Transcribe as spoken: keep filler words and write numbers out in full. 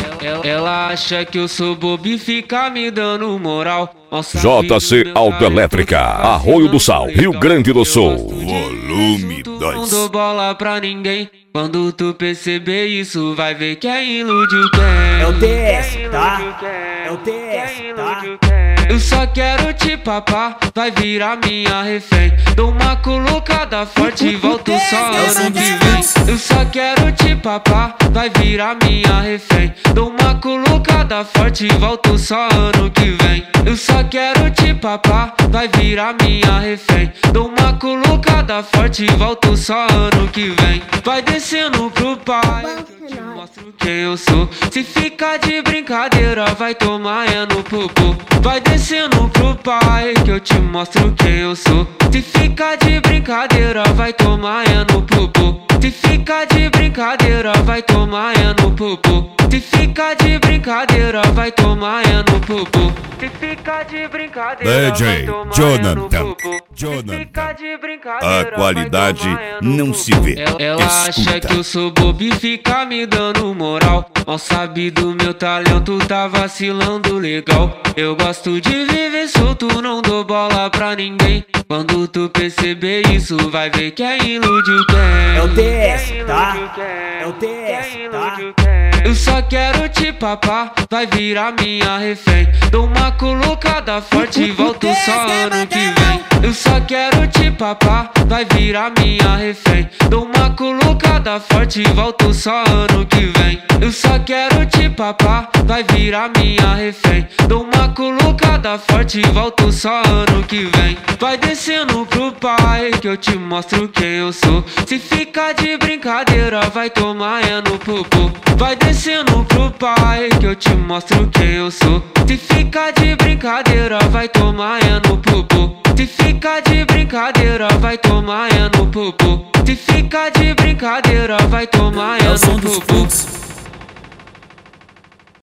Ela, ela acha que eu sou bobo e fica me dando moral. J C Autoelétrica, Arroio do Sal, Rio Grande do Sul. Volume dois. Não dou bola pra ninguém. Quando tu perceber isso, vai ver que é iludiu quem. É o T S, tá? É o T S, tá? Eu só quero te papar, vai virar minha refém. Dou uma colocada forte e volto só ano que vem. Eu só quero te papar, vai virar minha refém. Dou uma colocada forte e volto só ano que vem. Eu só quero te papar, vai virar minha refém. Dou uma colocada forte e volto só ano que vem. Vai descendo pro pai, que eu te mostro quem eu sou. Se ficar de brincadeira, vai tomar é no popô. Vai descendo pro pai, que eu te mostro quem eu sou. Se ficar de brincadeira, vai tomar é no popô. Se ficar de brincadeira, vai tomar é no popô. Se ficar de brincadeira, vai tomar é no popô. Se ficar de brincadeira, D J vai tomar Jonathan, é no popô. Jonathan. De brincadeira, A qualidade vai tomar é no não popô. se vê. Ela, ela acha que eu sou bobo e fica me dando moral. Mal sabe do meu talento, tá vacilando legal. Eu gosto de viver solto, não dou bola pra ninguém. Quando tu perceber isso, vai ver que é iludiu quem. É o T S, tá? É o T S, tá? Eu só quero te papar, vai virar minha refém. Dou uma colocada forte e volto só ano que vem. Eu só quero te papar, vai virar minha refém. Dou uma colocada forte e volto só ano que vem. Eu só quero te papar, vai virar minha refém. Dou uma colocada forte e volto só ano que vem. Vai descendo pro pai, que eu te mostro quem eu sou. Se ficar de brincadeira, vai tomar é no popô. Vai descendo pro pai, que eu te mostro quem eu sou. Se ficar de brincadeira, vai tomar é no popô. Se ficar de brincadeira, vai tomar é no popô. Se ficar de brincadeira, vai tomar é no popô.